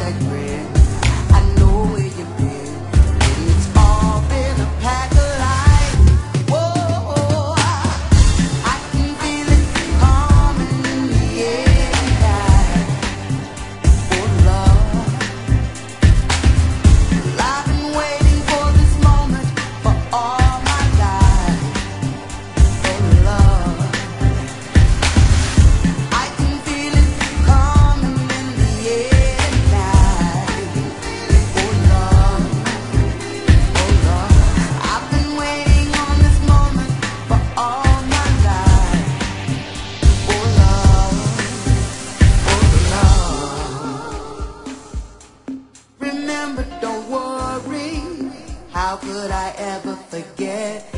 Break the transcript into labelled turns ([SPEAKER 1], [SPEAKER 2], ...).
[SPEAKER 1] regret. I know where you've been, and it's all been a pack of lies. Whoa, I can feel it coming in the air tonight. Oh love, well, I've been waiting for this moment for all my life. Oh love, I can feel it coming in the air tonight. Oh love, I've been waiting on this moment for all my life. Oh love, remember, don't worry. How could I ever forget?